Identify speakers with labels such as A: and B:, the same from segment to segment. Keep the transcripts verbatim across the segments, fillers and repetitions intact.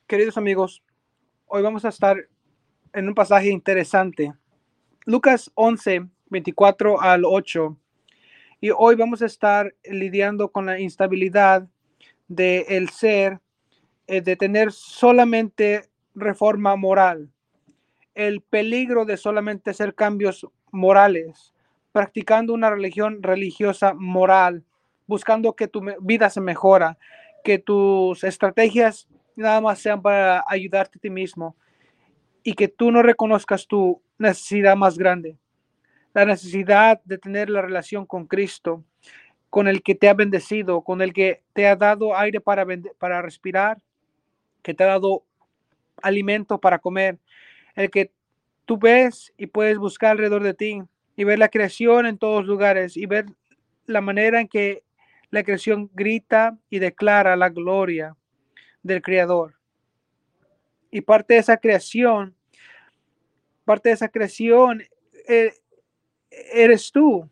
A: Queridos amigos, hoy vamos a estar en un pasaje interesante. Lucas once, veinticuatro al ocho. Y hoy vamos a estar lidiando con la instabilidad de el ser, eh, de tener solamente reforma moral, el peligro de solamente hacer cambios morales, practicando una religión religiosa moral, buscando que tu vida se mejora, que tus estrategias nada más sean para ayudarte a ti mismo y que tú no reconozcas tu necesidad más grande, la necesidad de tener la relación con Cristo, con el que te ha bendecido, con el que te ha dado aire para, para respirar, que te ha dado alimento para comer, el que tú ves y puedes buscar alrededor de ti y ver la creación en todos lugares y ver la manera en que la creación grita y declara la gloria del Creador. Y parte de esa creación, parte de esa creación eh, eres tú.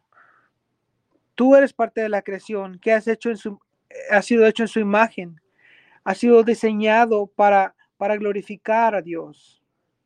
A: Tú eres parte de la creación que has hecho en su, ha sido hecho en su imagen, ha sido diseñado para, para glorificar a Dios.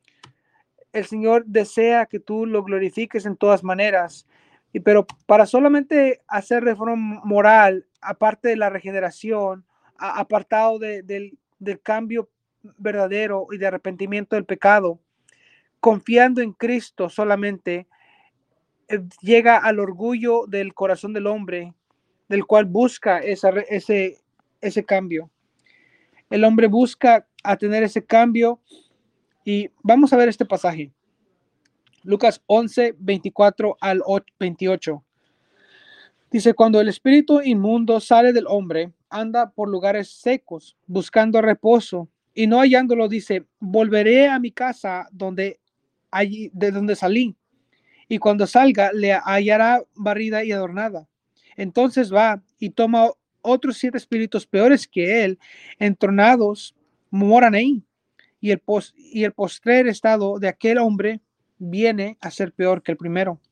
A: El Señor desea que tú lo glorifiques en todas maneras, y, pero para solamente hacer reforma moral, aparte de la regeneración, a, apartado de, del, del cambio verdadero y de arrepentimiento del pecado, confiando en Cristo solamente, eh, llega al orgullo del corazón del hombre, del cual busca esa, ese, ese cambio. El hombre busca a tener ese cambio y vamos a ver este pasaje. Lucas once, veinticuatro al veintiocho. Dice, cuando el espíritu inmundo sale del hombre, anda por lugares secos, buscando reposo, y no hallándolo, dice, volveré a mi casa donde allí, de donde salí, y cuando salga le hallará barrida y adornada. Entonces va y toma otros siete espíritus peores que él, entronados, moran ahí, y el, pos y el postrer estado de aquel hombre viene a ser peor que el primero.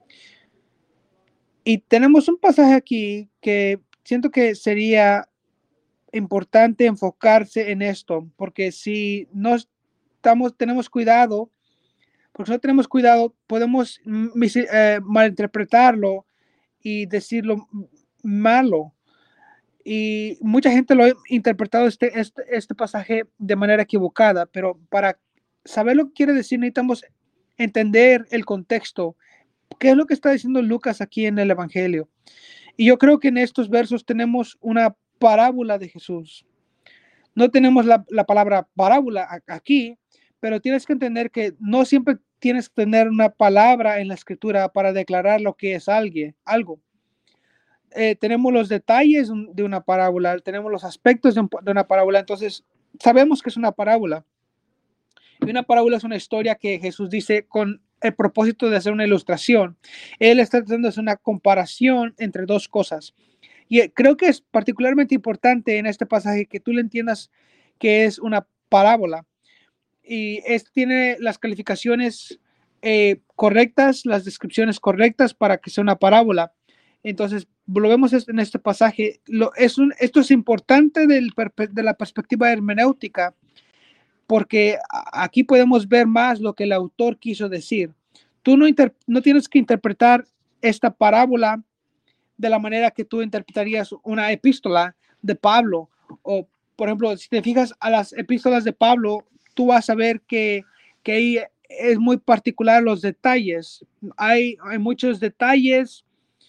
A: Y tenemos un pasaje aquí que siento que sería importante enfocarse en esto, porque si no estamos, tenemos cuidado, porque si no tenemos cuidado, podemos eh, malinterpretarlo y decirlo malo. Y mucha gente lo ha interpretado este, este, este pasaje de manera equivocada, pero para saber lo que quiere decir necesitamos entender el contexto. ¿Qué es lo que está diciendo Lucas aquí en el Evangelio? Y yo creo que en estos versos tenemos una parábola de Jesús. No tenemos la, la palabra parábola aquí, pero tienes que entender que no siempre tienes que tener una palabra en la escritura para declarar lo que es alguien, algo. Eh, tenemos los detalles de una parábola, tenemos los aspectos de, un, de una parábola, entonces sabemos que es una parábola. Y una parábola es una historia que Jesús dice con el propósito de hacer una ilustración. Él está tratando de hacer una comparación entre dos cosas. Y creo que es particularmente importante en este pasaje que tú le entiendas que es una parábola. Y es, tiene las calificaciones eh, correctas, las descripciones correctas para que sea una parábola. Entonces, lo vemos en este pasaje. Lo, es un, esto es importante del, de la perspectiva hermenéutica, porque aquí podemos ver más lo que el autor quiso decir. Tú no, inter, no tienes que interpretar esta parábola de la manera que tú interpretarías una epístola de Pablo. O, por ejemplo, si te fijas a las epístolas de Pablo, tú vas a ver que, que ahí es muy particular los detalles. Hay, hay muchos detalles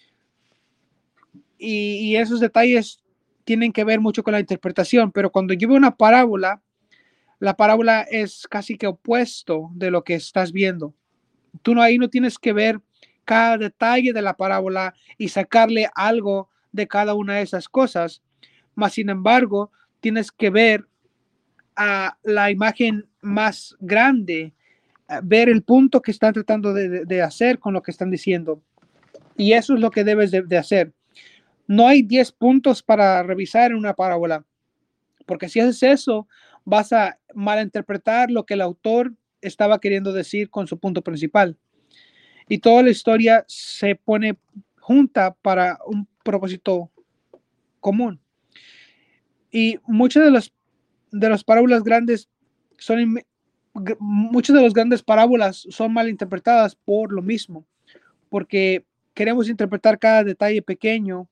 A: y, y esos detalles tienen que ver mucho con la interpretación, pero cuando yo veo una parábola, la parábola es casi que opuesto de lo que estás viendo. Tú no, ahí no tienes que ver cada detalle de la parábola y sacarle algo de cada una de esas cosas, mas sin embargo tienes que ver a la imagen más grande, ver el punto que están tratando de, de hacer con lo que están diciendo, y eso es lo que debes de, de hacer. No hay diez puntos para revisar en una parábola, porque si haces eso vas a malinterpretar lo que el autor estaba queriendo decir con su punto principal. Y toda la historia se pone junta para un propósito común. Y muchos de los de las parábolas grandes son, muchas de las grandes parábolas son mal interpretadas por lo mismo, porque queremos interpretar cada detalle pequeño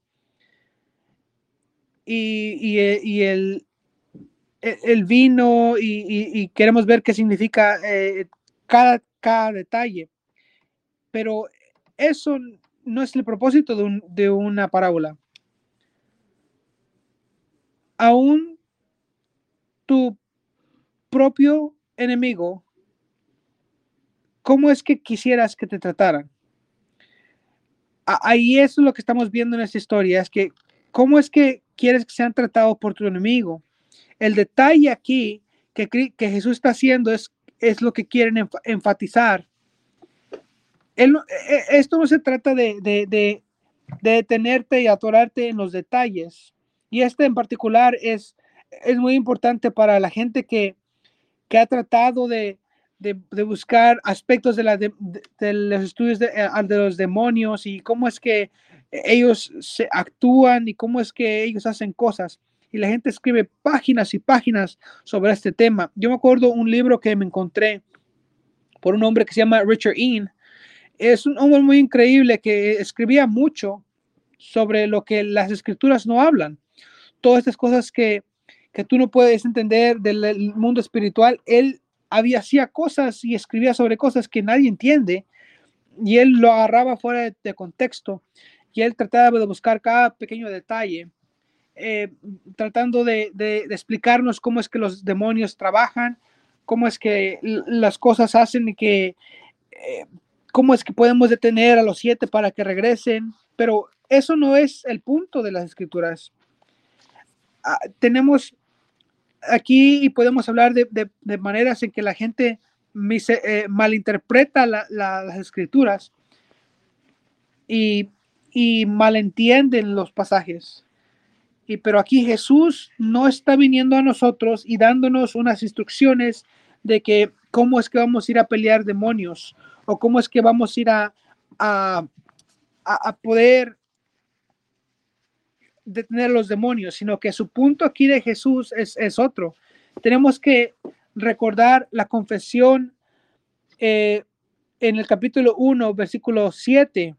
A: y, y, y el, el vino y, y, y queremos ver qué significa eh, cada, cada detalle, pero eso no es el propósito de, un, de una parábola. Aún tu propio enemigo, ¿cómo es que quisieras que te trataran? Ahí es lo que estamos viendo en esta historia, es que cómo es que quieres que sean tratados por tu enemigo. El detalle aquí que, que Jesús está haciendo es, es lo que quieren enf enfatizar. Él, esto no se trata de, de, de, de detenerte y atorarte en los detalles. Y este en particular es, es muy importante para la gente que, que ha tratado de, de, de buscar aspectos de, la, de, de los estudios de, de los demonios y cómo es que ellos se actúan y cómo es que ellos hacen cosas. Y la gente escribe páginas y páginas sobre este tema. Yo me acuerdo un libro que me encontré por un hombre que se llama Richard Ian. Es un hombre muy increíble que escribía mucho sobre lo que las escrituras no hablan. Todas estas cosas que, que tú no puedes entender del mundo espiritual, él había, hacía cosas y escribía sobre cosas que nadie entiende y él lo agarraba fuera de, de contexto y él trataba de buscar cada pequeño detalle, eh, tratando de, de, de explicarnos cómo es que los demonios trabajan, cómo es que las cosas hacen y que eh, cómo es que podemos detener a los siete para que regresen, pero eso no es el punto de las escrituras. Ah, tenemos aquí y podemos hablar de, de, de maneras en que la gente mise, eh, malinterpreta la, la, las escrituras y, y malentienden los pasajes. Y, pero aquí Jesús no está viniendo a nosotros y dándonos unas instrucciones de que cómo es que vamos a ir a pelear demonios o cómo es que vamos a ir a, a, a poder detener los demonios, sino que su punto aquí de Jesús es, es otro. Tenemos que recordar la confesión eh, en el capítulo uno, versículo siete.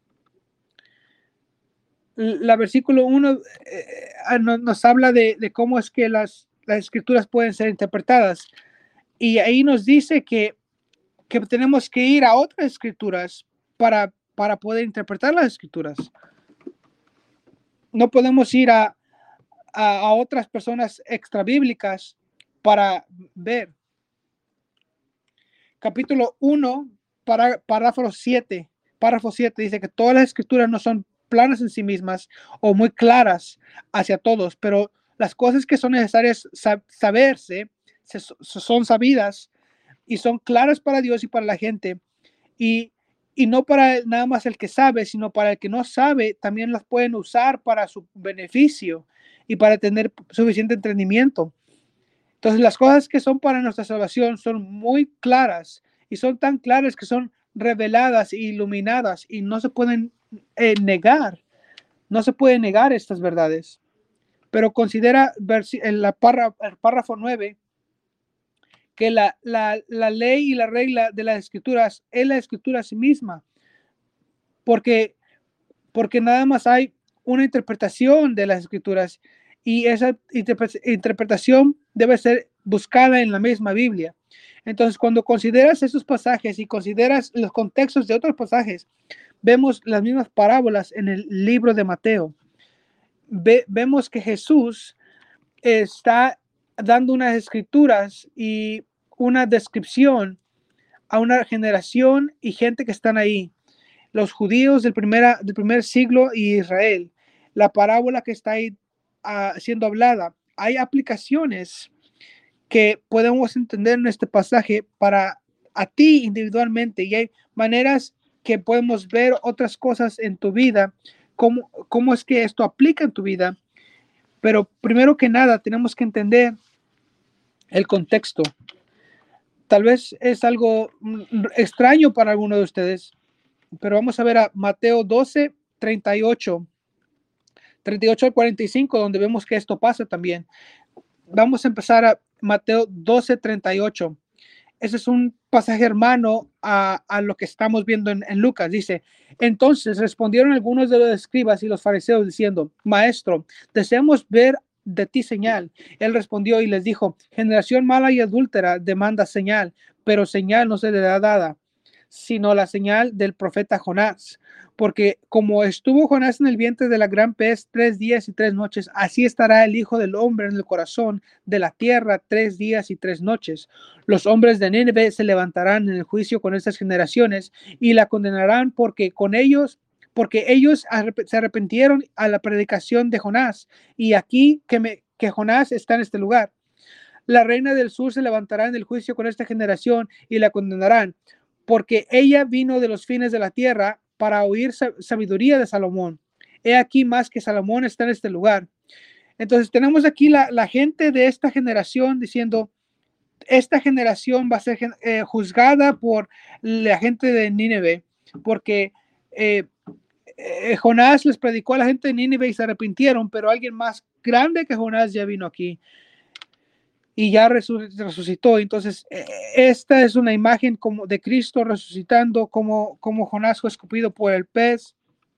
A: La versículo uno eh, nos, nos habla de, de cómo es que las, las escrituras pueden ser interpretadas. Y ahí nos dice que, que tenemos que ir a otras escrituras para, para poder interpretar las escrituras. No podemos ir a, a, a otras personas extrabíblicas para ver. Capítulo uno, para, párrafo siete. Párrafo siete dice que todas las escrituras no son planas en sí mismas o muy claras hacia todos, pero las cosas que son necesarias sab saberse se, son sabidas y son claras para Dios y para la gente. Y, y no para nada más el que sabe, sino para el que no sabe, también las pueden usar para su beneficio y para tener suficiente entendimiento. Entonces, las cosas que son para nuestra salvación son muy claras y son tan claras que son reveladas e iluminadas y no se pueden eh, negar. No se puede negar estas verdades. Pero considera en la párrafo, el párrafo nueve que la, la, la ley y la regla de las escrituras es la escritura a sí misma. Porque, porque nada más hay una interpretación de las escrituras y esa interpretación debe ser buscada en la misma Biblia. Entonces, cuando consideras esos pasajes y consideras los contextos de otros pasajes, vemos las mismas parábolas en el libro de Mateo. Ve, vemos que Jesús está dando unas escrituras y una descripción a una generación y gente que están ahí. Los judíos del, primera, del primer siglo y Israel. La parábola que está ahí uh, siendo hablada. Hay aplicaciones que podemos entender en este pasaje para a ti individualmente y hay maneras que podemos ver otras cosas en tu vida, cómo, cómo es que esto aplica en tu vida. Pero primero que nada tenemos que entender el contexto. Tal vez es algo extraño para alguno de ustedes, pero vamos a ver a Mateo doce, treinta y ocho, treinta y ocho al cuarenta y cinco, donde vemos que esto pasa también. vamos a empezar a Mateo doce treinta y ocho. Ese es un pasaje hermano a, a lo que estamos viendo en, en Lucas. Dice, entonces respondieron algunos de los escribas y los fariseos diciendo, Maestro, deseamos ver de ti señal. Él respondió y les dijo, generación mala y adúltera demanda señal, pero señal no se le da dada, sino la señal del profeta Jonás. Porque como estuvo Jonás en el vientre de la gran pez tres días y tres noches, así estará el Hijo del Hombre en el corazón de la tierra tres días y tres noches. Los hombres de Nínive se levantarán en el juicio con estas generaciones y la condenarán porque con ellos, porque ellos se arrepintieron a la predicación de Jonás. Y aquí que, me, que Jonás está en este lugar. La reina del sur se levantará en el juicio con esta generación y la condenarán, porque ella vino de los fines de la tierra para oír sabiduría de Salomón. He aquí más que Salomón está en este lugar. Entonces tenemos aquí la, la gente de esta generación diciendo, esta generación va a ser eh, juzgada por la gente de Nínive, porque eh, eh, Jonás les predicó a la gente de Nínive y se arrepintieron, pero alguien más grande que Jonás ya vino aquí y ya resucitó. Entonces, esta es una imagen como de Cristo resucitando, como, como Jonás fue escupido por el pez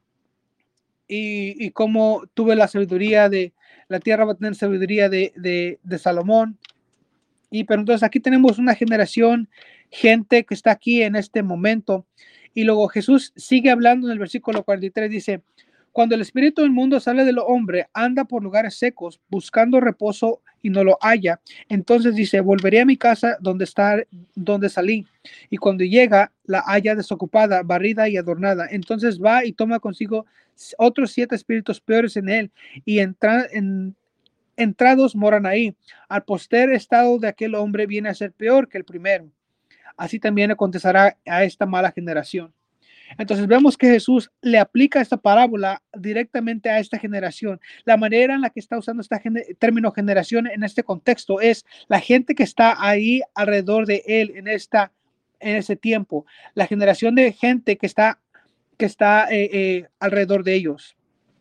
A: y, y como tuve la sabiduría de, la tierra va a tener sabiduría de, de, de Salomón. Y pero entonces aquí tenemos una generación, gente que está aquí en este momento. Y luego Jesús sigue hablando en el versículo cuarenta y tres, dice, cuando el espíritu del mundo sale del hombre, anda por lugares secos, buscando reposo y no lo halla. Entonces dice, volveré a mi casa donde está, donde salí. Y cuando llega, la halla desocupada, barrida y adornada. Entonces va y toma consigo otros siete espíritus peores en él y entra en entrados moran ahí. Al poster estado de aquel hombre viene a ser peor que el primero. Así también acontecerá a esta mala generación. Entonces vemos que Jesús le aplica esta parábola directamente a esta generación. La manera en la que está usando este término generación en este contexto es la gente que está ahí alrededor de él en, esta, en ese tiempo. La generación de gente que está, que está eh, eh, alrededor de ellos.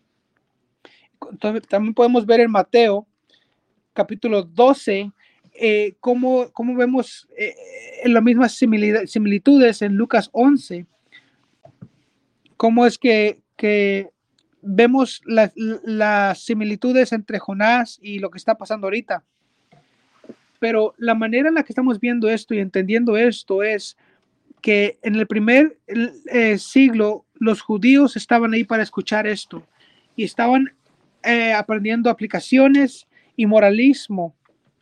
A: Entonces, también podemos ver en Mateo capítulo doce eh, cómo, cómo vemos eh, las mismas similitudes en Lucas once, cómo es que, que vemos las la similitudes entre Jonás y lo que está pasando ahorita. Pero la manera en la que estamos viendo esto y entendiendo esto es que en el primer eh, siglo los judíos estaban ahí para escuchar esto y estaban eh, aprendiendo aplicaciones y moralismo.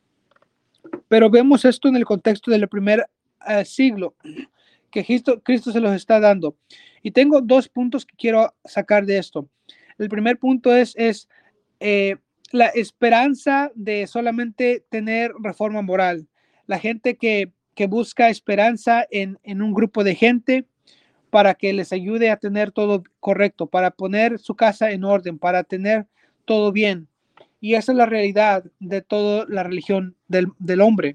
A: Pero vemos esto en el contexto del primer uh, siglo que Cristo, Cristo se los está dando. Y tengo dos puntos que quiero sacar de esto. El primer punto es, es eh, la esperanza de solamente tener reforma moral. La gente que, que busca esperanza en, en un grupo de gente para que les ayude a tener todo correcto, para poner su casa en orden, para tener todo bien. Y esa es la realidad de toda la religión del, del hombre.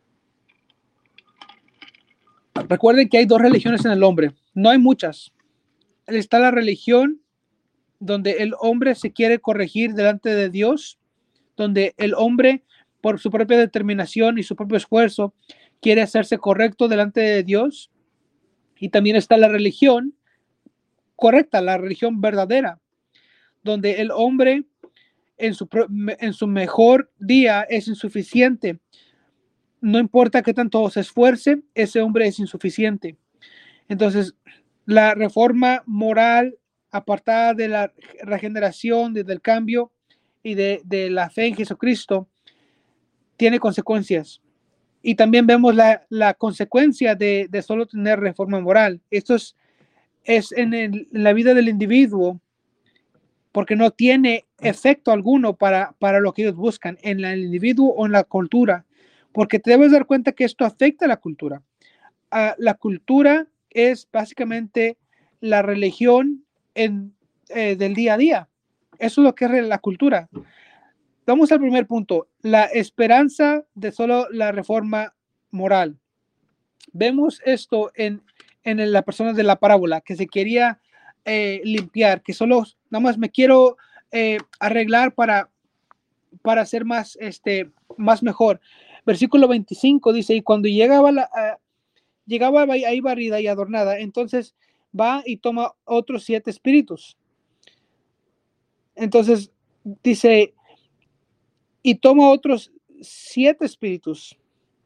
A: Recuerden que hay dos religiones en el hombre, no hay muchas. Está la religión donde el hombre se quiere corregir delante de Dios, donde el hombre por su propia determinación y su propio esfuerzo quiere hacerse correcto delante de Dios. Y también está la religión correcta, la religión verdadera, donde el hombre en su, en su mejor día es insuficiente. No importa qué tanto se esfuerce, ese hombre es insuficiente. Entonces, la reforma moral apartada de la regeneración, desde el cambio y de, de la fe en Jesucristo, tiene consecuencias. Y también vemos la, la consecuencia de, de solo tener reforma moral. Esto es, es en, el, en la vida del individuo, porque no tiene efecto alguno para, para lo que ellos buscan en el individuo o en la cultura, porque te debes dar cuenta que esto afecta a la cultura. Uh, la cultura es básicamente la religión en, eh, del día a día. Eso es lo que es la cultura. Vamos al primer punto, la esperanza de solo la reforma moral. Vemos esto en, en la persona de la parábola, que se quería eh, limpiar, que solo nada más me quiero eh, arreglar para, para ser más, este, más mejor. Versículo veinticinco dice, y cuando llegaba, la, uh, llegaba ahí barrida y adornada, entonces va y toma otros siete espíritus. Entonces dice, y toma otros siete espíritus.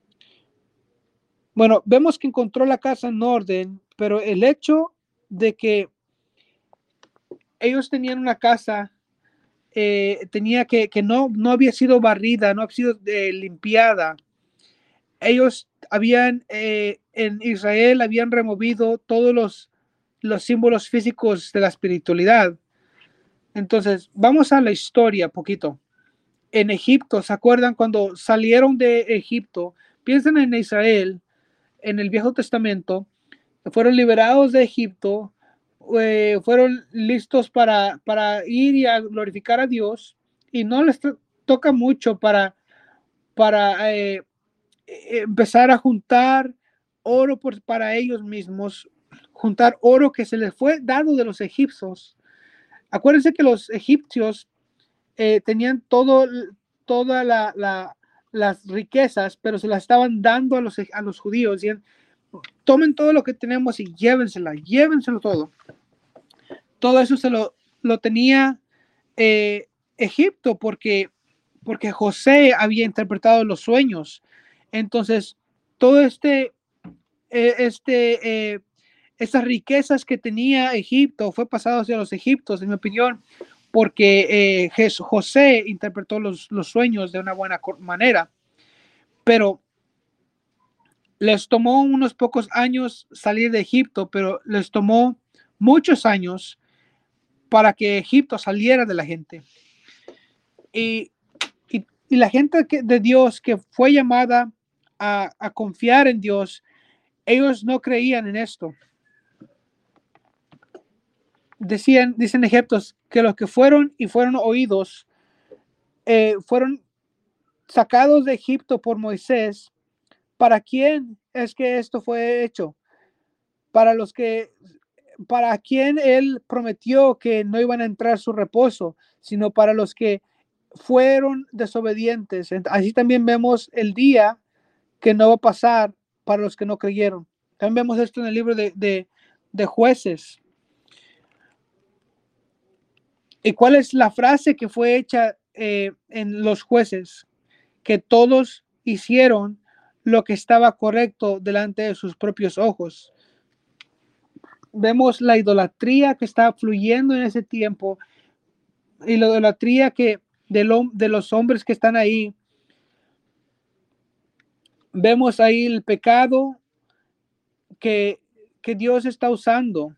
A: Bueno, vemos que encontró la casa en orden, pero el hecho de que ellos tenían una casa, eh, tenía que, que no, no había sido barrida, no había sido eh, limpiada. Ellos habían, eh, en Israel, habían removido todos los, los símbolos físicos de la espiritualidad. Entonces, vamos a la historia poquito. En Egipto, ¿se acuerdan cuando salieron de Egipto? Piensen en Israel, en el Viejo Testamento, fueron liberados de Egipto, eh, fueron listos para, para ir y a glorificar a Dios, y no les to toca mucho para, para eh, empezar a juntar oro por, para ellos mismos, juntar oro que se les fue dado de los egipcios. Acuérdense que los egipcios eh, tenían todo, toda la, la, las riquezas, pero se las estaban dando a los, a los judíos. Y tomen todo lo que tenemos y llévensela, llévenselo todo. Todo eso se lo, lo tenía eh, Egipto porque, porque José había interpretado los sueños. Entonces, todo este, eh, este, eh, estas riquezas que tenía Egipto fue pasado hacia los egipcios, en mi opinión, porque eh, José interpretó los, los sueños de una buena manera. Pero les tomó unos pocos años salir de Egipto, pero les tomó muchos años para que Egipto saliera de la gente. Y, y, y la gente que, de Dios que fue llamada a, a confiar en Dios, ellos no creían en esto. Decían, dicen egipcios, que los que fueron y fueron oídos, eh, fueron sacados de Egipto por Moisés. ¿Para quién es que esto fue hecho? Para los que, para quien él prometió que no iban a entrar a su reposo, sino para los que fueron desobedientes. Así también vemos el día que no va a pasar para los que no creyeron. También vemos esto en el libro de, de, de Jueces. ¿Y cuál es la frase que fue hecha eh, en los Jueces? Que todos hicieron lo que estaba correcto delante de sus propios ojos. Vemos la idolatría que está fluyendo en ese tiempo y la idolatría que de, lo, de los hombres que están ahí. Vemos ahí el pecado que, que Dios está usando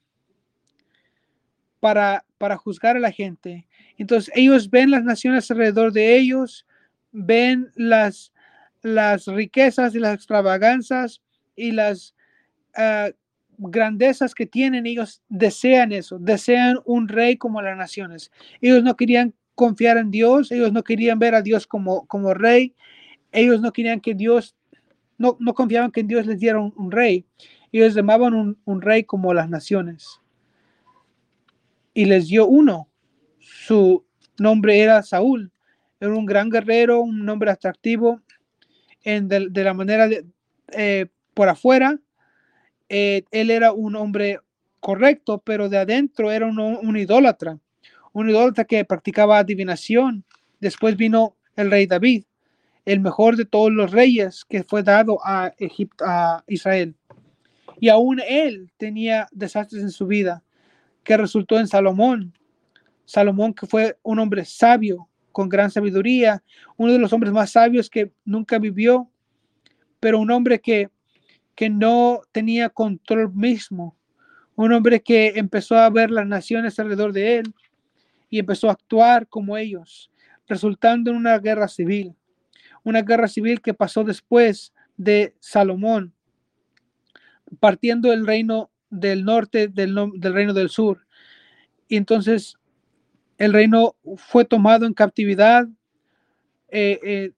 A: para, para juzgar a la gente. Entonces ellos ven las naciones alrededor de ellos, ven las, las riquezas y las extravaganzas y las uh, grandezas que tienen. Ellos desean eso, desean un rey como las naciones. Ellos no querían confiar en Dios, ellos no querían ver a Dios como, como rey, ellos no querían que Dios, no, no confiaban que Dios les diera un, un rey. Ellos llamaban un, un rey como las naciones. Y les dio uno. Su nombre era Saúl. Era un gran guerrero, un hombre atractivo en de, de la manera de, eh, por afuera. Eh, él era un hombre correcto, pero de adentro era un, un idólatra. Un idólatra que practicaba adivinación. Después vino el rey David, el mejor de todos los reyes que fue dado a Egipto, a Israel. Y aún él tenía desastres en su vida, que resultó en Salomón. Salomón, que fue un hombre sabio, con gran sabiduría, uno de los hombres más sabios que nunca vivió, pero un hombre que, que no tenía control mismo, un hombre que empezó a ver las naciones alrededor de él y empezó a actuar como ellos, resultando en una guerra civil, una guerra civil que pasó después de Salomón, partiendo el reino del norte del, del reino del sur. Y entonces el reino fue tomado en captividad. Eh, eh,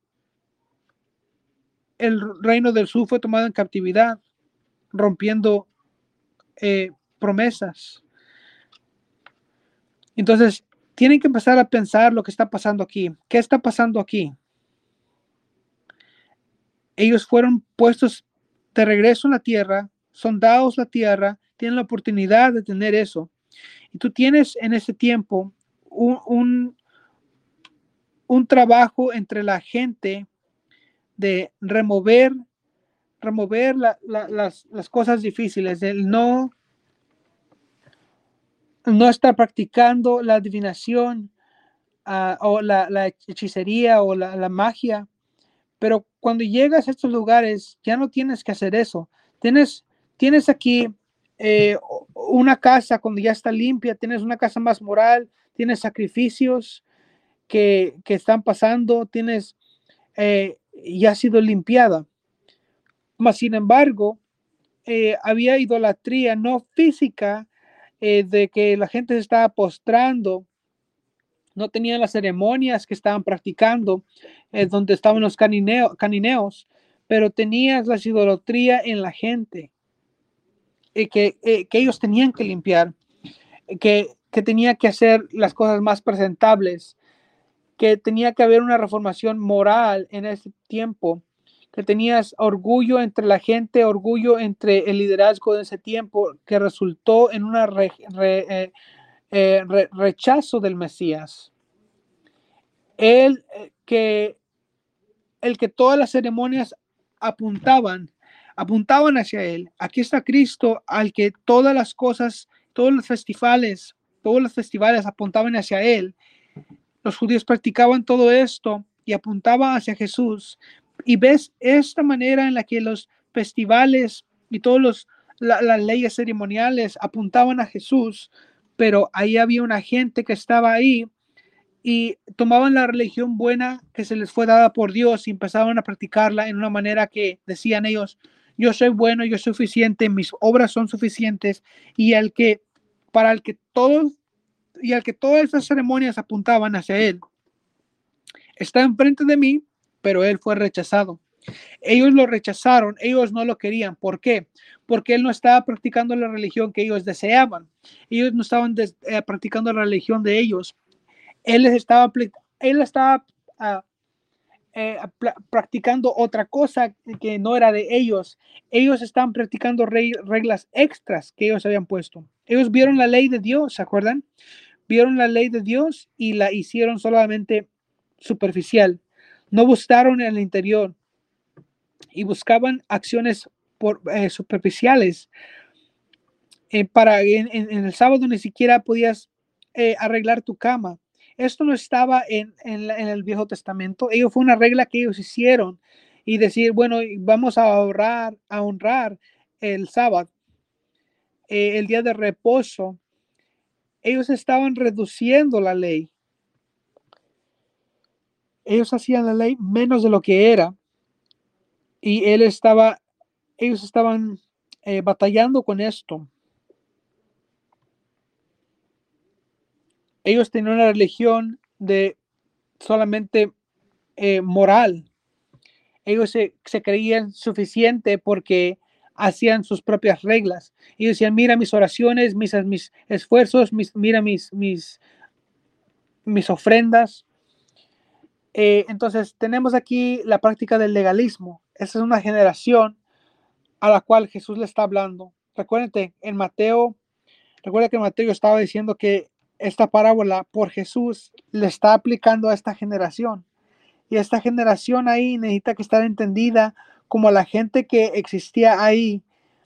A: el reino del sur fue tomado en captividad, rompiendo eh, promesas. Entonces, tienen que empezar a pensar lo que está pasando aquí. ¿Qué está pasando aquí? Ellos fueron puestos de regreso en la tierra, son dados la tierra, tienen la oportunidad de tener eso. Y tú tienes en ese tiempo un, un, un trabajo entre la gente de remover, remover la, la, las, las cosas difíciles, el no, no estar practicando la adivinación uh, o la, la, hechicería o la, la magia. Pero cuando llegas a estos lugares, ya no tienes que hacer eso. Tienes, tienes aquí eh, una casa cuando ya está limpia, tienes una casa más moral, tienes sacrificios que, que están pasando, tienes, eh, ya ha sido limpiada. Mas, sin embargo, eh, había idolatría no física, eh, de que la gente se estaba postrando, no tenían las ceremonias que estaban practicando, eh, donde estaban los canineo, canineos, pero tenías la idolatría en la gente, eh, que, eh, que ellos tenían que limpiar, que, que tenía que hacer las cosas más presentables, que tenía que haber una reformación moral en ese tiempo, que tenías orgullo entre la gente, orgullo entre el liderazgo de ese tiempo, que resultó en un re, re, eh, eh, re, rechazo del Mesías. El que, el que todas las ceremonias apuntaban, apuntaban hacia él. Aquí está Cristo, al que todas las cosas, todos los festivales, todos los festivales apuntaban hacia él. Los judíos practicaban todo esto y apuntaban hacia Jesús. Y ves esta manera en la que los festivales y todos los la, las leyes ceremoniales apuntaban a Jesús, pero ahí había una gente que estaba ahí y tomaban la religión buena que se les fue dada por Dios y empezaban a practicarla en una manera que decían ellos: yo soy bueno, yo soy suficiente, mis obras son suficientes, y al que para el que todos y al que todas estas ceremonias apuntaban hacia él está enfrente de mí, pero él fue rechazado. Ellos lo rechazaron, ellos no lo querían. ¿Por qué? Porque él no estaba practicando la religión que ellos deseaban. Ellos no estaban des, eh, practicando la religión de ellos. Él les estaba, él estaba uh, eh, practicando otra cosa que no era de ellos. Ellos estaban practicando re reglas extras que ellos habían puesto. Ellos vieron la ley de Dios, ¿se acuerdan? Vieron la ley de Dios y la hicieron solamente superficial. No buscaron en el interior y buscaban acciones por, eh, superficiales. Eh, para en, en el sábado ni siquiera podías eh, arreglar tu cama. Esto no estaba en, en, la, en el Viejo Testamento. Ello fue una regla que ellos hicieron y decir, bueno, vamos a ahorrar, a honrar el sábado, eh, el día de reposo. Ellos estaban reduciendo la ley. Ellos hacían la ley menos de lo que era. Y él estaba, ellos estaban eh, batallando con esto. Ellos tenían una religión de solamente eh, moral. Ellos se, se creían suficiente porque hacían sus propias reglas. Y decían, mira mis oraciones, mis, mis esfuerzos, mis, mira mis, mis, mis ofrendas. Eh, entonces tenemos aquí la práctica del legalismo. Esa es una generación a la cual Jesús le está hablando. Recuerden, en Mateo, recuerda que Mateo estaba diciendo que esta parábola por Jesús le está aplicando a esta generación. Y esta generación ahí necesita que estar entendida como la gente que existía ahí.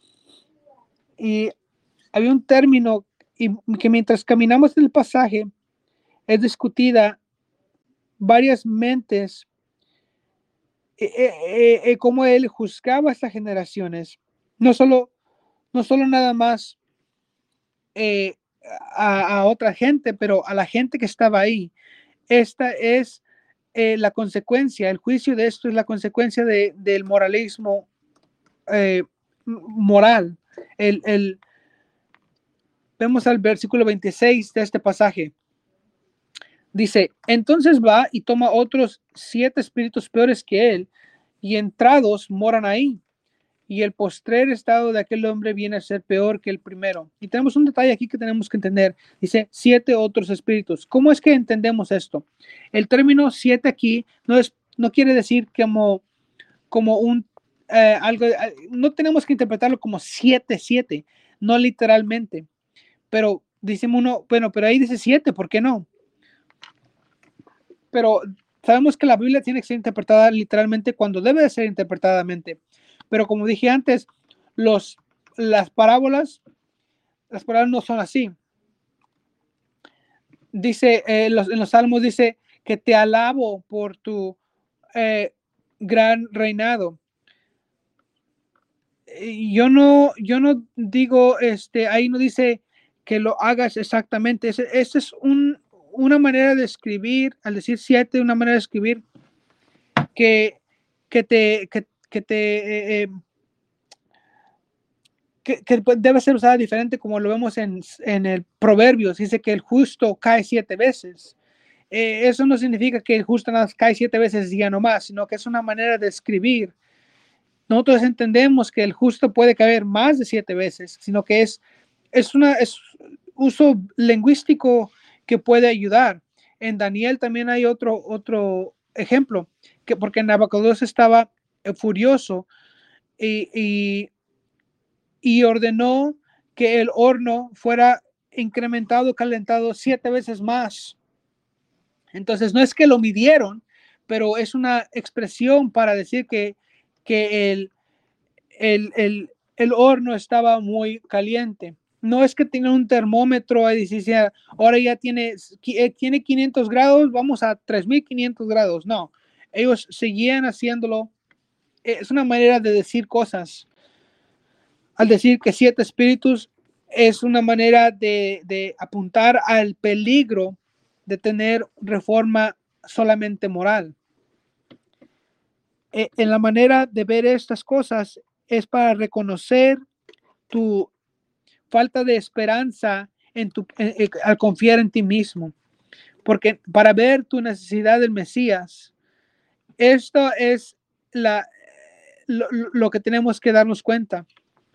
A: Y había un término y que mientras caminamos en el pasaje es discutida varias mentes, eh, eh, eh, cómo él juzgaba a estas generaciones. No solo, no solo nada más eh, a, a otra gente, pero a la gente que estaba ahí. Esta es eh, la consecuencia, el juicio de esto es la consecuencia de, del moralismo eh, moral. El, el, vemos al versículo veintiséis de este pasaje. Dice, entonces va y toma otros siete espíritus peores que él, y entrados moran ahí. y el postrer estado de aquel hombre viene a ser peor que el primero. Y tenemos un detalle aquí que tenemos que entender. Dice siete otros espíritus. ¿Cómo es que entendemos esto? El término siete aquí no es, no quiere decir como, como un eh, algo, eh, no tenemos que interpretarlo como siete, siete, no literalmente. Pero dice uno, bueno, pero ahí dice siete, ¿por qué no? Pero sabemos que la Biblia tiene que ser interpretada literalmente cuando debe de ser interpretadamente. Pero como dije antes, los, las parábolas, las parábolas no son así. Dice, eh, los, en los salmos dice que te alabo por tu eh, gran reinado. Y yo no, yo no digo, este, ahí no dice que lo hagas exactamente. Esa ese es un, una manera de escribir, al decir siete, una manera de escribir que, que te, que, que te, eh, que, que, debe ser usada diferente, como lo vemos en, en el Proverbios. Dice que el justo cae siete veces. Eh, eso no significa que el justo nada cae siete veces y ya no más, sino que es una manera de escribir. Nosotros entendemos que el justo puede caer más de siete veces, sino que es, es una es uso lingüístico que puede ayudar. En Daniel también hay otro, otro ejemplo, que porque Nabucodonosor estaba furioso y, y, y ordenó que el horno fuera incrementado, calentado siete veces más. Entonces, no es que lo midieron, pero es una expresión para decir que, que el, el, el, el horno estaba muy caliente. No es que tenga un termómetro y decir, ahora ya tiene, tiene quinientos grados, vamos a tres mil quinientos grados. No, ellos seguían haciéndolo. Es una manera de decir cosas. Al decir que siete espíritus es una manera de, de apuntar al peligro de tener reforma solamente moral. Eh, en la manera de ver estas cosas es para reconocer tu falta de esperanza en tu, en, en, al confiar en ti mismo. Porque para ver tu necesidad del Mesías, esto es la, lo, lo que tenemos que darnos cuenta.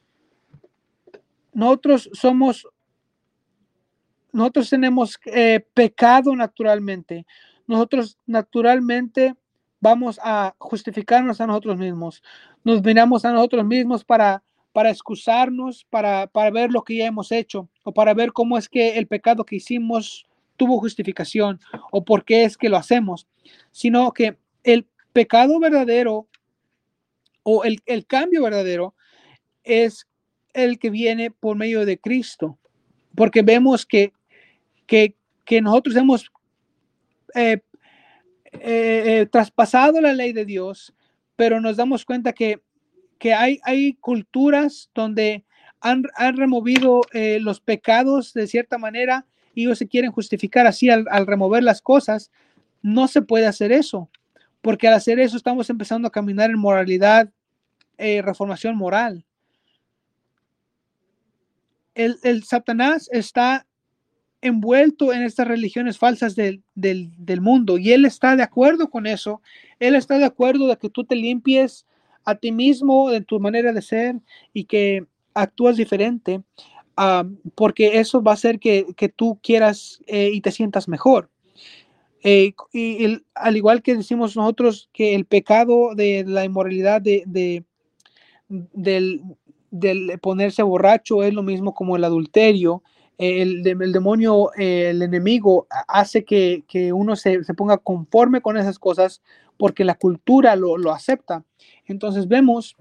A: Nosotros somos, nosotros tenemos eh, pecado naturalmente. Nosotros naturalmente vamos a justificarnos a nosotros mismos. Nos miramos a nosotros mismos para, para excusarnos, para, para ver lo que ya hemos hecho, o para ver cómo es que el pecado que hicimos tuvo justificación, o por qué es que lo hacemos. Sino que el pecado verdadero, o el, el cambio verdadero, es el que viene por medio de Cristo. Porque vemos que, que, que nosotros hemos eh, eh, eh, traspasado la ley de Dios, pero nos damos cuenta que, que hay, hay culturas donde han, han removido eh, los pecados de cierta manera y ellos se quieren justificar así al, al remover las cosas. No se puede hacer eso, porque al hacer eso estamos empezando a caminar en moralidad, eh, reformación moral. El, el Satanás está envuelto en estas religiones falsas del, del, del mundo y él está de acuerdo con eso. Él está de acuerdo de que tú te limpies a ti mismo de tu manera de ser y que actúas diferente, um, porque eso va a hacer que, que tú quieras eh, y te sientas mejor. Eh, y el, al igual que decimos nosotros que el pecado de la inmoralidad de, de del, del ponerse borracho es lo mismo como el adulterio. El, el demonio, el enemigo, hace que, que uno se, se ponga conforme con esas cosas porque la cultura lo, lo acepta. Entonces vemos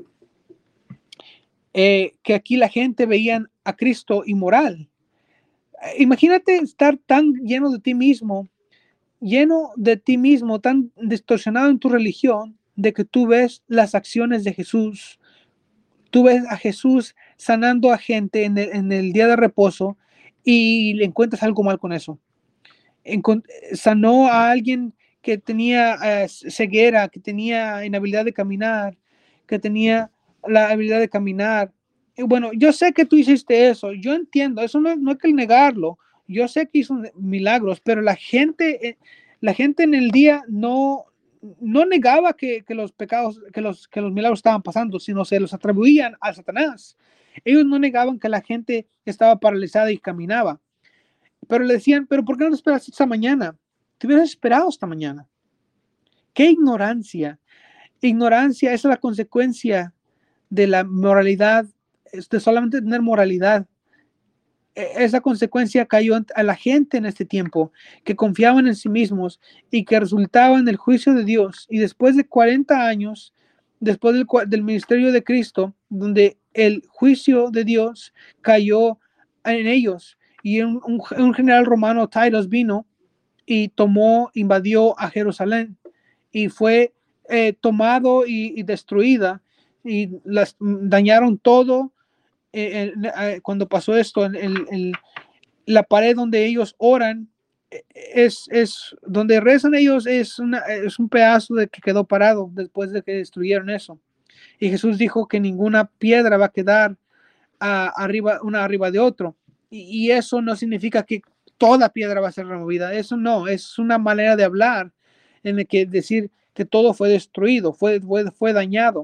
A: eh, que aquí la gente veía a Cristo inmoral. Imagínate estar tan lleno de ti mismo, lleno de ti mismo, tan distorsionado en tu religión, de que tú ves las acciones de Jesús. Tú ves a Jesús sanando a gente en el, en el día de reposo y le encuentras algo mal con eso. Encont sanó a alguien que tenía uh, ceguera, que tenía inhabilidad de caminar, que tenía la habilidad de caminar. Y bueno, yo sé que tú hiciste eso, yo entiendo, eso no, no hay que negarlo. Yo sé que hizo milagros, pero la gente, la gente en el día no, no negaba que, que los pecados, que los, que los milagros estaban pasando, sino se los atribuían a Satanás. Ellos no negaban que la gente estaba paralizada y caminaba, pero le decían, pero ¿por qué no esperaste esta mañana? Te hubieras esperado esta mañana. ¡Qué ignorancia! Ignorancia es la consecuencia de la moralidad, de solamente tener moralidad. Esa consecuencia cayó a la gente en este tiempo, que confiaban en sí mismos y que resultaba en el juicio de Dios. Y después de cuarenta años, después del, del ministerio de Cristo, donde el juicio de Dios cayó en ellos, y un, un, un general romano, Titus, vino y tomó, invadió a Jerusalén y fue eh, tomado y, y destruida, y las dañaron todo. Eh, eh, cuando pasó esto, el, el, la pared donde ellos oran, es, es donde rezan ellos, es, una, es un pedazo de que quedó parado después de que destruyeron eso. Y Jesús dijo que ninguna piedra va a quedar uh, arriba, una arriba de otro. Y, y eso no significa que toda piedra va a ser removida. Eso no, es una manera de hablar en el que decir que todo fue destruido, fue, fue, fue dañado.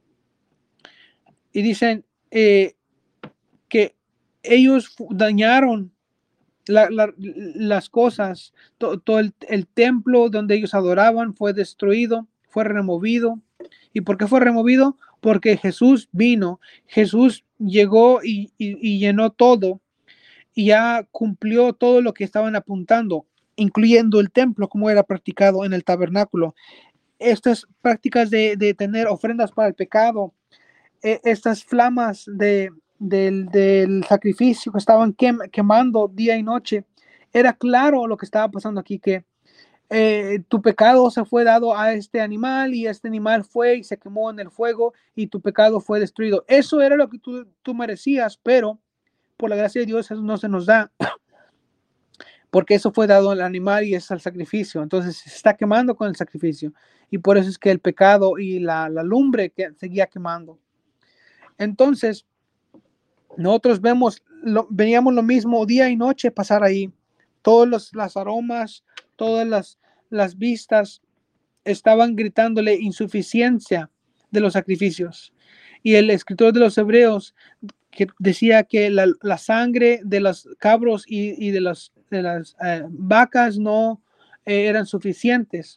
A: Y dicen eh, que ellos dañaron La, la, las cosas, todo, todo el, el templo donde ellos adoraban fue destruido, fue removido. ¿Y por qué fue removido? Porque Jesús vino, Jesús llegó y, y, y llenó todo, y ya cumplió todo lo que estaban apuntando, incluyendo el templo, como era practicado en el tabernáculo. Estas prácticas de, de tener ofrendas para el pecado, eh, estas flamas de, del, del sacrificio que estaban quem, quemando día y noche, era claro lo que estaba pasando aquí, que eh, tu pecado se fue dado a este animal, y este animal fue y se quemó en el fuego, y tu pecado fue destruido. Eso era lo que tú, tú merecías, pero por la gracia de Dios eso no se nos da, porque eso fue dado al animal y es al sacrificio. Entonces se está quemando con el sacrificio, y por eso es que el pecado y la, la lumbre que seguía quemando. Entonces nosotros vemos, lo, veíamos lo mismo día y noche pasar ahí. Todos los las aromas, todas las, las vistas estaban gritándole insuficiencia de los sacrificios. Y el escritor de los Hebreos que decía que la, la sangre de los cabros y, y de, los, de las eh, vacas no eh, eran suficientes.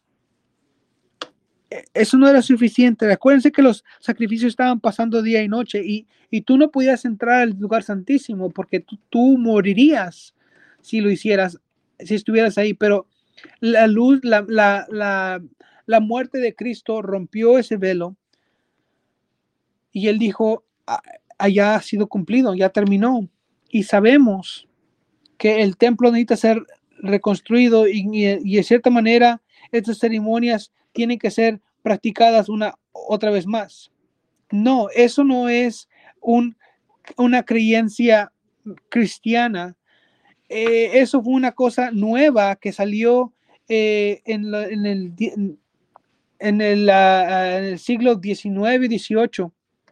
A: Eso no era suficiente. Acuérdense que los sacrificios estaban pasando día y noche, y, y tú no podías entrar al lugar santísimo porque tú, tú morirías si lo hicieras, si estuvieras ahí. Pero la luz, la, la, la, la muerte de Cristo rompió ese velo, y él dijo, allá ha sido cumplido, ya terminó. Y sabemos que el templo necesita ser reconstruido, y, y, y de cierta manera estas ceremonias tienen que ser practicadas una otra vez más. No, eso no es un, una creencia cristiana. Eh, eso fue una cosa nueva que salió eh, en, la, en, el, en, el, uh, en el siglo diecinueve, dieciocho.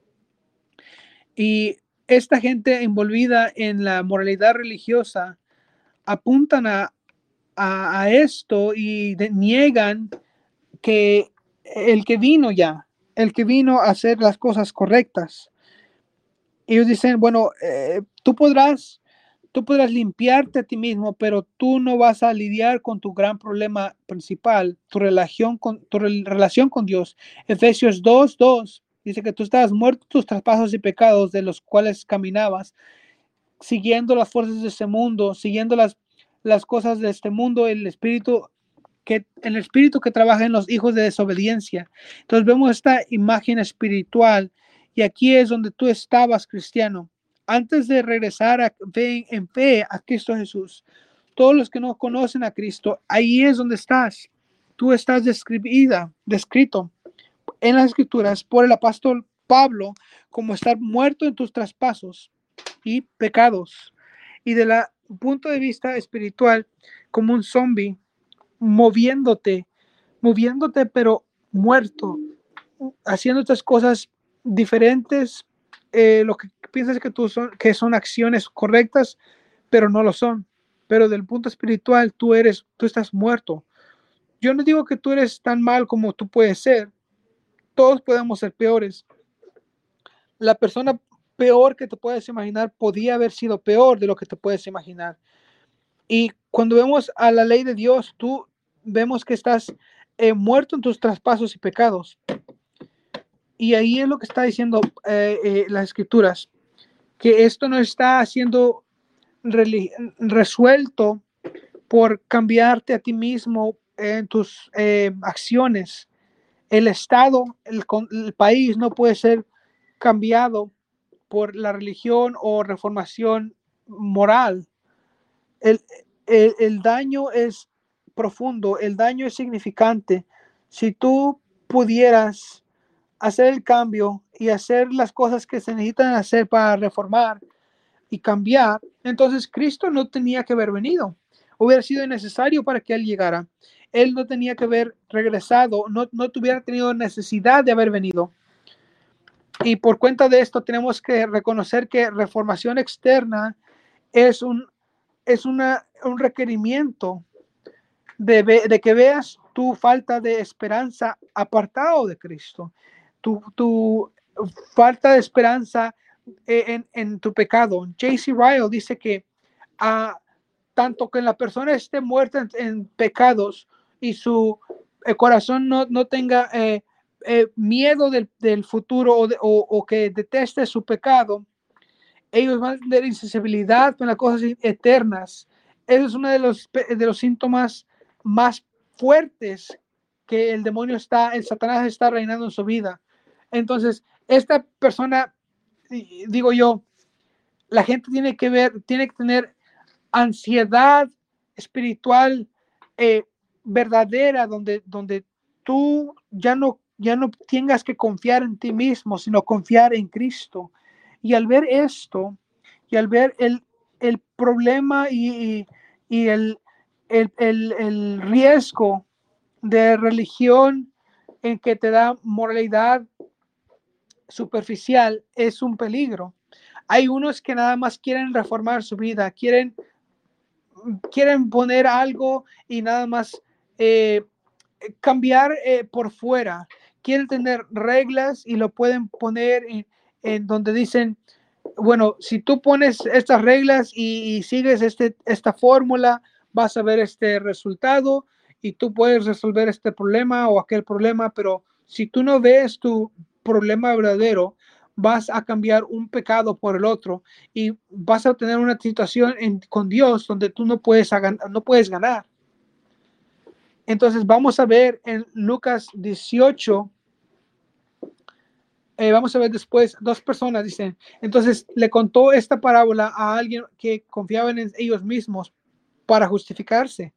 A: Y esta gente envolvida en la moralidad religiosa apuntan a, a, a esto, y de, niegan que el que vino ya, el que vino a hacer las cosas correctas. Ellos dicen, bueno, eh, tú podrás, tú podrás limpiarte a ti mismo, pero tú no vas a lidiar con tu gran problema principal, tu relación con, tu relación con Dios. Efesios dos, dos dice que tú estabas muerto tus traspasos y pecados de los cuales caminabas, siguiendo las fuerzas de este mundo, siguiendo las, las cosas de este mundo, el espíritu que el espíritu que trabaja en los hijos de desobediencia. Entonces vemos esta imagen espiritual, y aquí es donde tú estabas, cristiano, antes de regresar a fe, en fe a Cristo Jesús. Todos los que no conocen a Cristo, ahí es donde estás. Tú estás describida, descrito en las escrituras por el apóstol Pablo como estar muerto en tus traspasos y pecados, y de la punto de vista espiritual como un zombie, moviéndote, moviéndote, pero muerto, haciendo estas cosas diferentes, eh, lo que piensas que, tú son, que son acciones correctas, pero no lo son. Pero del punto espiritual, tú eres, tú estás muerto. Yo no digo que tú eres tan mal como tú puedes ser. Todos podemos ser peores. La persona peor que te puedes imaginar podía haber sido peor de lo que te puedes imaginar. Y cuando vemos a la ley de Dios, tú vemos que estás eh, muerto en tus traspasos y pecados. Y ahí es lo que está diciendo eh, eh, las escrituras, que esto no está siendo resuelto por cambiarte a ti mismo en tus eh, acciones. El Estado, el, el país no puede ser cambiado por la religión o reformación moral. El, el, el daño es profundo, el daño es significante. Si tú pudieras hacer el cambio y hacer las cosas que se necesitan hacer para reformar y cambiar, entonces Cristo no tenía que haber venido. Hubiera sido necesario para que Él llegara. Él no tenía que haber regresado, no, no tuviera tenido necesidad de haber venido. Y por cuenta de esto tenemos que reconocer que reformación externa es un, es una, un requerimiento de, de que veas tu falta de esperanza apartado de Cristo, tu, tu falta de esperanza en, en tu pecado. J C Ryle dice que uh, tanto que la persona esté muerta en, en pecados y su eh, corazón no, no tenga eh, eh, miedo del, del futuro o, de, o, o que deteste su pecado, ellos van a tener insensibilidad con las cosas eternas. Eso es uno de los, de los síntomas más fuertes que el demonio está, el Satanás está reinando en su vida. Entonces, esta persona, digo yo, la gente tiene que ver, tiene que tener ansiedad espiritual eh, verdadera, donde, donde tú ya no, ya no tengas que confiar en ti mismo, sino confiar en Cristo. Y al ver esto, y al ver el, el problema y, y el, el, el, el riesgo de religión en que te da moralidad superficial, es un peligro. Hay unos que nada más quieren reformar su vida, quieren, quieren poner algo y nada más eh, cambiar eh, por fuera. Quieren tener reglas y lo pueden poner en, en donde dicen, bueno, si tú pones estas reglas y, y sigues este, esta fórmula, vas a ver este resultado y tú puedes resolver este problema o aquel problema, pero si tú no ves tu problema verdadero, vas a cambiar un pecado por el otro y vas a tener una situación en, con Dios donde tú no puedes, no puedes ganar. Entonces vamos a ver en Lucas dieciocho, eh, vamos a ver después, dos personas dicen, entonces le contó esta parábola a alguien que confiaba en ellos mismos para justificarse.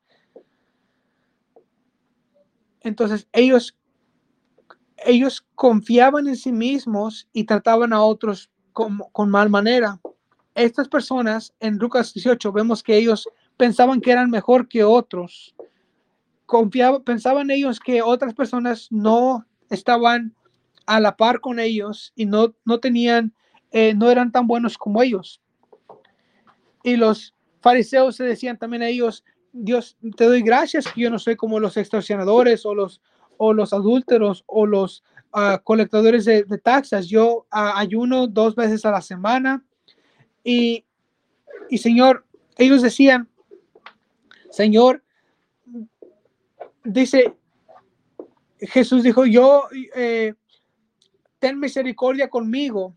A: Entonces ellos, ellos confiaban en sí mismos y trataban a otros con, con mal manera. Estas personas en Lucas dieciocho vemos que ellos pensaban que eran mejor que otros. Confiaban, pensaban ellos que otras personas no estaban a la par con ellos y no, no tenían, eh, no eran tan buenos como ellos. Y los fariseos se decían también a ellos, Dios, te doy gracias que yo no soy como los extorsionadores o los, o los adúlteros o los uh, colectadores de, de taxas. Yo uh, ayuno dos veces a la semana y, y Señor, ellos decían, Señor, dice, Jesús dijo, yo, eh, ten misericordia conmigo,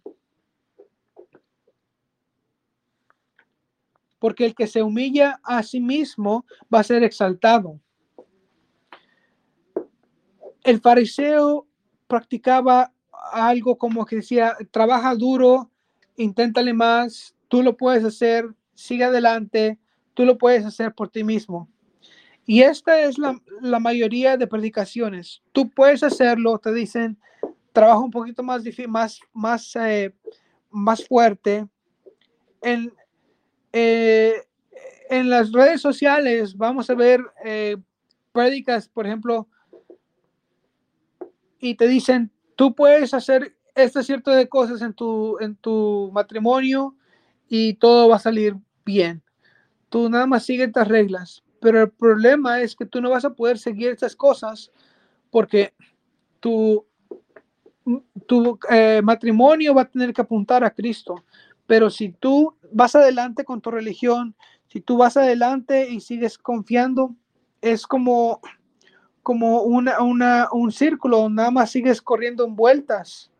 A: porque el que se humilla a sí mismo va a ser exaltado. El fariseo practicaba algo como que decía, trabaja duro, inténtale más, tú lo puedes hacer, sigue adelante, tú lo puedes hacer por ti mismo. Y esta es la, la mayoría de predicaciones. Tú puedes hacerlo, te dicen, trabaja un poquito más difícil, más, más, eh, más fuerte. En, eh, en las redes sociales vamos a ver eh, prédicas, por ejemplo, y te dicen, tú puedes hacer este cierto de cosas en tu, en tu matrimonio y todo va a salir bien. Tú nada más sigue estas reglas. pero el problema es que tú no vas a poder seguir estas cosas porque tu, tu eh, matrimonio va a tener que apuntar a Cristo. Pero si tú vas adelante con tu religión, si tú vas adelante y sigues confiando, es como, como una, una, un círculo, nada más sigues corriendo en vueltas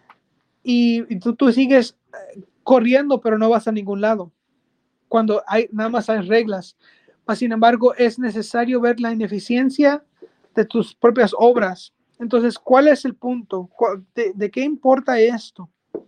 A: y, y tú, tú sigues corriendo, pero no vas a ningún lado. Cuando hay nada más hay reglas. Mas, sin embargo, es necesario ver la ineficiencia de tus propias obras. Entonces, ¿cuál es el punto? ¿De, de qué importa esto?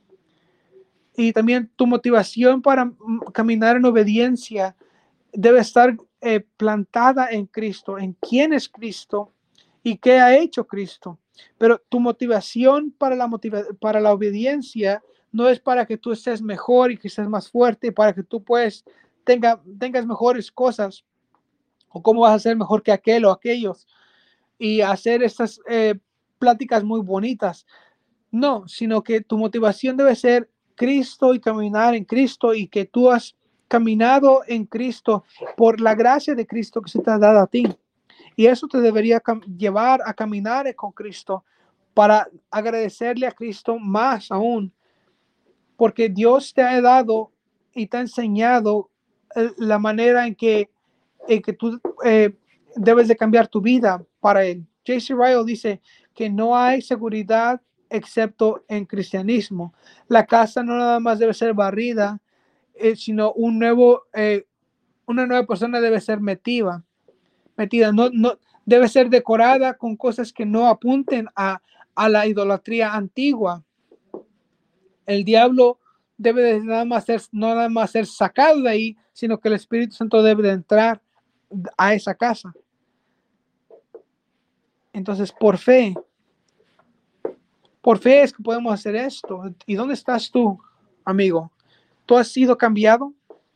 A: Y también tu motivación para caminar en obediencia debe estar eh, plantada en Cristo, en quién es Cristo y qué ha hecho Cristo. Pero tu motivación para la, motiva para la obediencia no es para que tú estés mejor y que estés más fuerte, para que tú pues tenga, tengas mejores cosas o cómo vas a ser mejor que aquel o aquellos y hacer estas eh, pláticas muy bonitas. No, sino que tu motivación debe ser Cristo y caminar en Cristo y que tú has caminado en Cristo por la gracia de Cristo que se te ha dado a ti. Y eso te debería llevar a caminar con Cristo para agradecerle a Cristo más aún, porque Dios te ha dado y te ha enseñado la manera en que, en que tú eh, debes de cambiar tu vida para Él. J C Ryle dice que no hay seguridad excepto en cristianismo. La casa no nada más debe ser barrida, eh, sino un nuevo, eh, una nueva persona debe ser metida, metida. No, no, debe ser decorada con cosas que no apunten a, a la idolatría antigua. El diablo debe de nada más ser, no nada más ser sacado de ahí, sino que el Espíritu Santo debe de entrar a esa casa. Entonces, por fe, por fe es que podemos hacer esto. ¿Y dónde estás tú, amigo? ¿Tú has sido cambiado?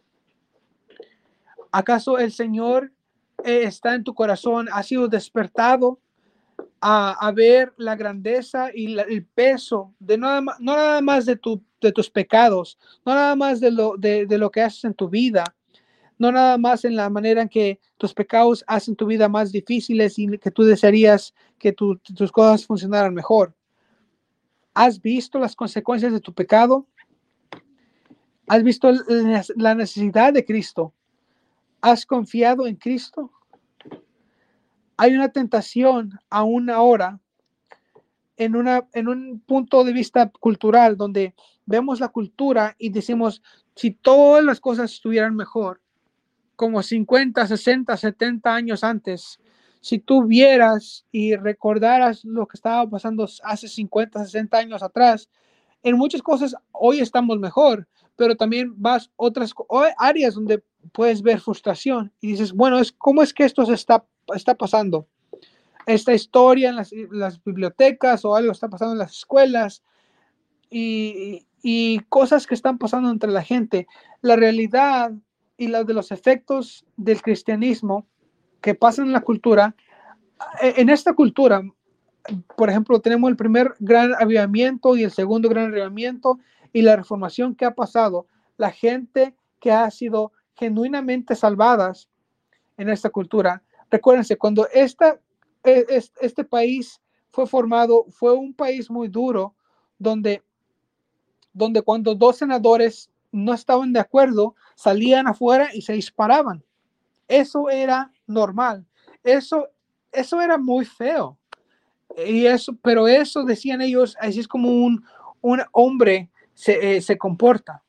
A: ¿Acaso el Señor eh, está en tu corazón? ¿Has sido despertado a, a ver la grandeza y la, el peso de nada más, no nada más de, tu, de tus pecados, no nada más de lo, de, de lo que haces en tu vida, no nada más en la manera en que tus pecados hacen tu vida más difíciles y que tú desearías que tu, tus cosas funcionaran mejor? ¿Has visto las consecuencias de tu pecado? ¿Has visto la necesidad de Cristo? ¿Has confiado en Cristo? Hay una tentación aún ahora en, una, en un punto de vista cultural donde vemos la cultura y decimos, si todas las cosas estuvieran mejor, como cincuenta, sesenta, setenta años antes, si tú vieras y recordaras lo que estaba pasando hace cincuenta, sesenta años atrás, en muchas cosas hoy estamos mejor, pero también vas otras áreas donde puedes ver frustración y dices, bueno, es, ¿cómo es que esto se está, está pasando? Esta historia en las, las bibliotecas o algo está pasando en las escuelas y, y cosas que están pasando entre la gente. La realidad y la de los efectos del cristianismo que pasan en la cultura, en esta cultura, por ejemplo, tenemos el primer gran avivamiento y el segundo gran avivamiento y la reformación que ha pasado. La gente que ha sido genuinamente salvadas en esta cultura. Recuérdense, cuando esta, este país fue formado, fue un país muy duro, donde, donde cuando dos senadores no estaban de acuerdo, salían afuera y se disparaban. Eso era normal. Eso, eso era muy feo. Y eso, pero eso decían ellos, así es como un, un hombre se, eh, se comporta.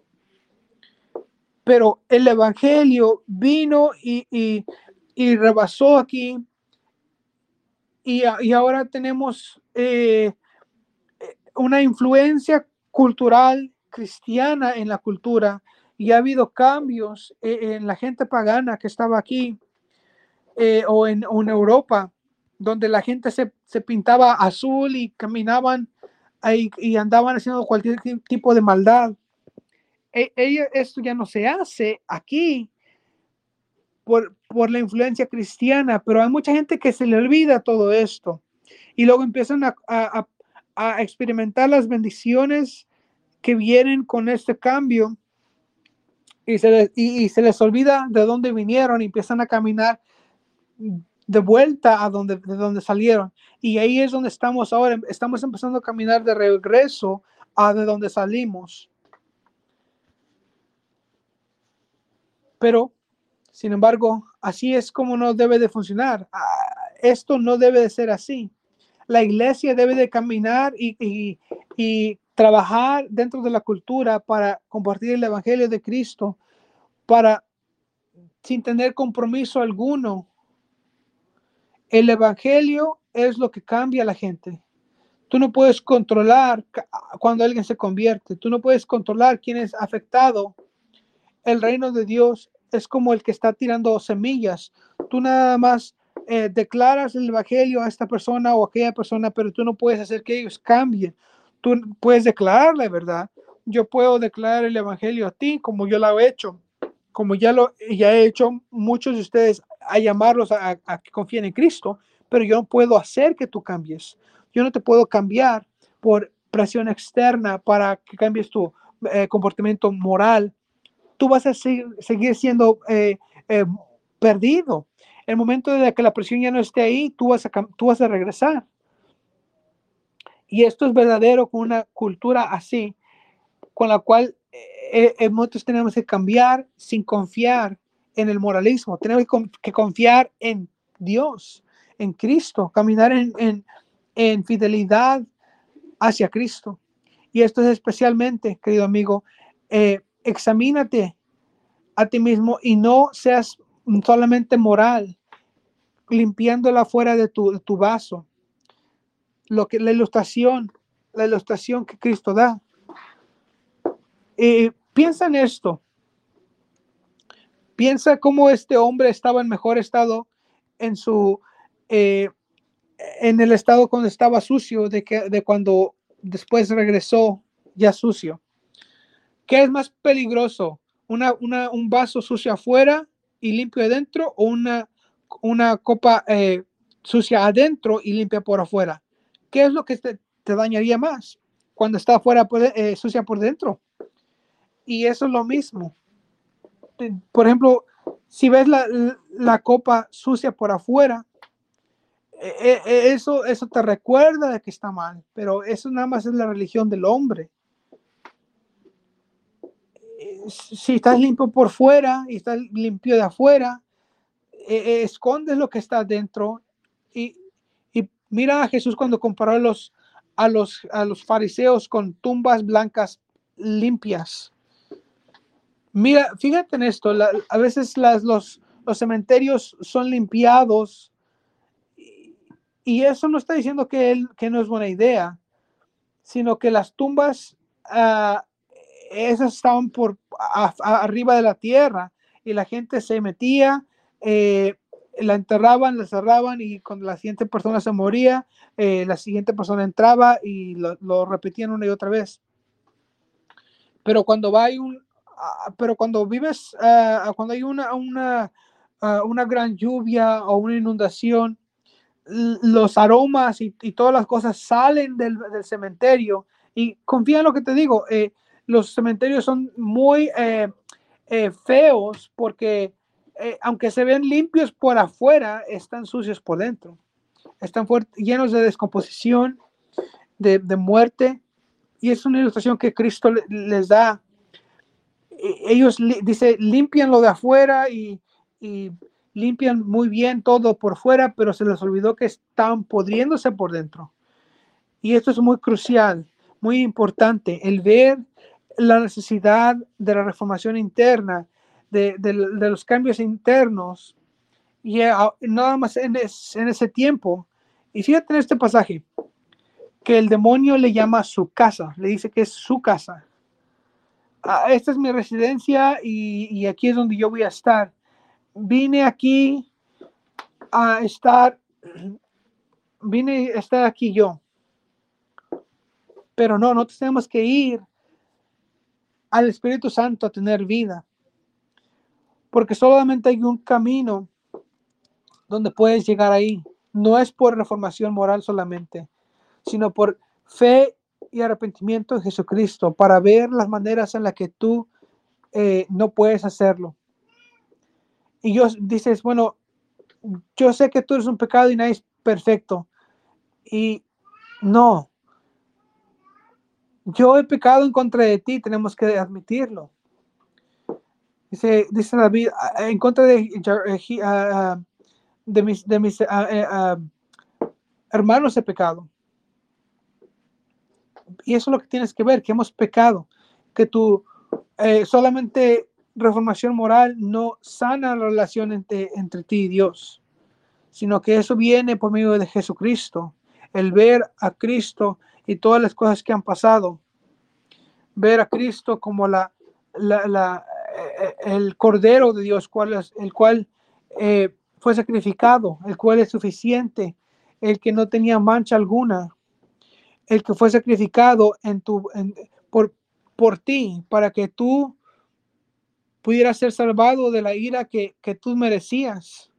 A: Pero el evangelio vino y, y, y rebasó aquí. Y, y ahora tenemos eh, una influencia cultural cristiana en la cultura. Y ha habido cambios eh, en la gente pagana que estaba aquí eh, o, en, o en Europa, donde la gente se, se pintaba azul y caminaban ahí, y andaban haciendo cualquier tipo de maldad. E, ella, esto ya no se hace aquí por, por la influencia cristiana, pero hay mucha gente que se le olvida todo esto y luego empiezan a, a, a experimentar las bendiciones que vienen con este cambio y se les, y, y se les olvida de dónde vinieron y empiezan a caminar de vuelta a donde, de donde salieron. Y ahí es donde estamos ahora. Estamos empezando a caminar de regreso a de donde salimos. Pero, sin embargo, así es como no debe de funcionar. Esto no debe de ser así. La iglesia debe de caminar y, y, y trabajar dentro de la cultura para compartir el evangelio de Cristo, para sin tener compromiso alguno. El evangelio es lo que cambia a la gente. Tú no puedes controlar cuando alguien se convierte. Tú no puedes controlar quién es afectado. El reino de Dios es como el que está tirando semillas. Tú nada más eh, declaras el evangelio a esta persona o a aquella persona, pero tú no puedes hacer que ellos cambien. Tú puedes declarar la verdad. Yo puedo declarar el evangelio a ti como yo lo he hecho, como ya lo ya he hecho muchos de ustedes a llamarlos a, a que confíen en Cristo, pero yo no puedo hacer que tú cambies. Yo no te puedo cambiar por presión externa para que cambies tu eh, comportamiento moral. Tú vas a seguir, seguir siendo eh, eh, perdido. El momento de que la presión ya no esté ahí, tú vas a, tú vas a regresar. Y esto es verdadero con una cultura así, con la cual eh, eh, nosotros tenemos que cambiar sin confiar en el moralismo. Tenemos que confiar en Dios, en Cristo, caminar en, en, en fidelidad hacia Cristo. Y esto es especialmente, querido amigo, eh, examínate a ti mismo y no seas solamente moral, limpiándola fuera de tu, de tu vaso. Lo que la ilustración, la ilustración que Cristo da. Eh, piensa en esto. Piensa cómo este hombre estaba en mejor estado en su eh, en el estado cuando estaba sucio de que de cuando después regresó ya sucio. ¿Qué es más peligroso? Una, una, un vaso sucio afuera y limpio adentro, o una, una copa eh, sucia adentro y limpia por afuera. ¿Qué es lo que te, te dañaría más cuando está afuera eh, sucia por dentro? Y eso es lo mismo. Por ejemplo, si ves la, la copa sucia por afuera, eh, eh, eso, eso te recuerda de que está mal, pero eso nada más es la religión del hombre. Si estás limpio por fuera y estás limpio de afuera, eh, escondes lo que está dentro. Y, y mira a Jesús cuando comparó a los, a, los, a los fariseos con tumbas blancas limpias. Mira, fíjate en esto, la, a veces las, los, los cementerios son limpiados y, y eso no está diciendo que, él, que no es buena idea, sino que las tumbas uh, esas estaban por a, a, arriba de la tierra y la gente se metía, eh, la enterraban, la cerraban y cuando la siguiente persona se moría, eh, la siguiente persona entraba y lo, lo repetían una y otra vez. Pero cuando va hay un, uh, pero cuando vives, uh, cuando hay una, una, uh, una gran lluvia o una inundación, los aromas y, y todas las cosas salen del, del cementerio. Y confía en lo que te digo, eh, los cementerios son muy eh, eh, feos porque eh, aunque se ven limpios por afuera, están sucios por dentro. Están llenos de descomposición, de, de muerte. Y es una ilustración que Cristo le, les da. Ellos li, dice, limpian lo de afuera y, y limpian muy bien todo por fuera, pero se les olvidó que están podriéndose por dentro. Y esto es muy crucial, muy importante, el ver la necesidad de la reformación interna, de, de, de los cambios internos, y uh, nada más en, es, en ese tiempo. Y fíjate en este pasaje, que el demonio le llama su casa, le dice que es su casa. Uh, esta es mi residencia y, y aquí es donde yo voy a estar. Vine aquí a estar, vine a estar aquí yo. Pero no, no tenemos que ir al Espíritu Santo a tener vida. Porque solamente hay un camino donde puedes llegar ahí. No es por reformación moral solamente, sino por fe y arrepentimiento en Jesucristo, para ver las maneras en las que tú eh, no puedes hacerlo. Y yo dices, bueno, yo sé que tú eres un pecado y nadie es perfecto. Y no, yo he pecado en contra de ti, tenemos que admitirlo. Dice, dice David, en contra de, uh, de mis, de mis uh, uh, hermanos he pecado. Y eso es lo que tienes que ver, que hemos pecado, que tu eh, solamente reformación moral no sana la relación entre, entre ti y Dios, sino que eso viene por medio de Jesucristo, el ver a Cristo y todas las cosas que han pasado, ver a Cristo como la, la, la eh, el Cordero de Dios, cual es, el cual eh, fue sacrificado, el cual es suficiente, el que no tenía mancha alguna, el que fue sacrificado en tu, en, por, por ti, para que tú pudieras ser salvado de la ira que, que tú merecías.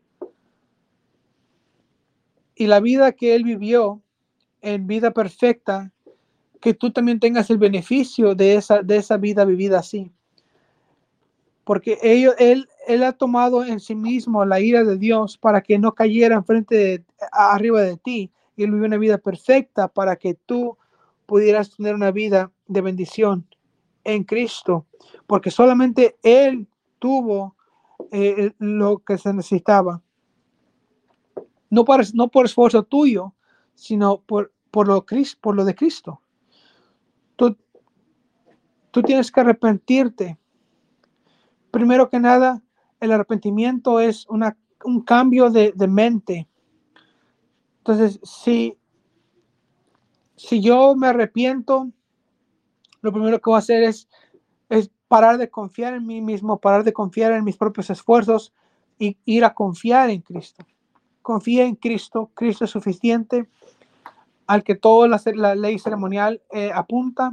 A: Y la vida que Él vivió en vida perfecta, que tú también tengas el beneficio de esa, de esa vida vivida así. Porque ellos, él, él ha tomado en sí mismo la ira de Dios para que no cayera enfrente de, arriba de ti. Y Él vivió una vida perfecta para que tú pudieras tener una vida de bendición en Cristo. Porque solamente Él tuvo eh, lo que se necesitaba. No por, no por esfuerzo tuyo, sino por, por, lo, por lo de Cristo. Tú, tú tienes que arrepentirte. Primero que nada, el arrepentimiento es una, un cambio de, de mente. Entonces, si, si yo me arrepiento, lo primero que voy a hacer es, es parar de confiar en mí mismo, parar de confiar en mis propios esfuerzos y ir a confiar en Cristo. Confía en Cristo, Cristo es suficiente, al que toda la, la ley ceremonial eh, apunta.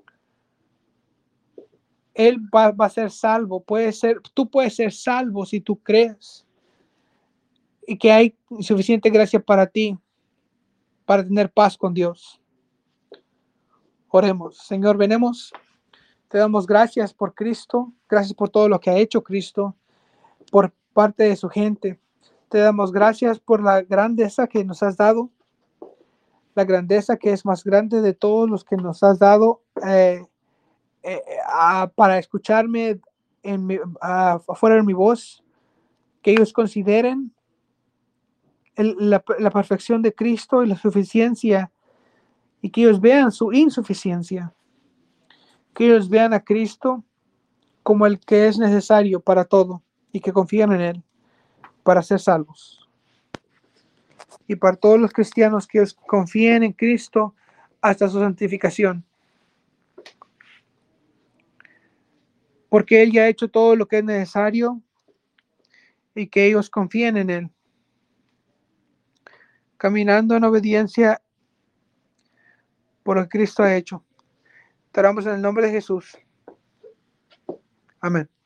A: Él va, va a ser salvo, puede ser, tú puedes ser salvo si tú crees y que hay suficiente gracia para ti para tener paz con Dios. Oremos. Señor, venemos, te damos gracias por Cristo, gracias por todo lo que ha hecho Cristo por parte de su gente. Te damos gracias por la grandeza que nos has dado, la grandeza que es más grande de todos los que nos has dado eh, eh, a, para escucharme en mi, a, afuera de mi voz, que ellos consideren el, la, la perfección de Cristo y la suficiencia, y que ellos vean su insuficiencia, que ellos vean a Cristo como el que es necesario para todo y que confían en Él para ser salvos. Y para todos los cristianos que ellos confíen en Cristo hasta su santificación, porque Él ya ha hecho todo lo que es necesario y que ellos confíen en Él, caminando en obediencia por lo que Cristo ha hecho. Te oramos en el nombre de Jesús. Amén.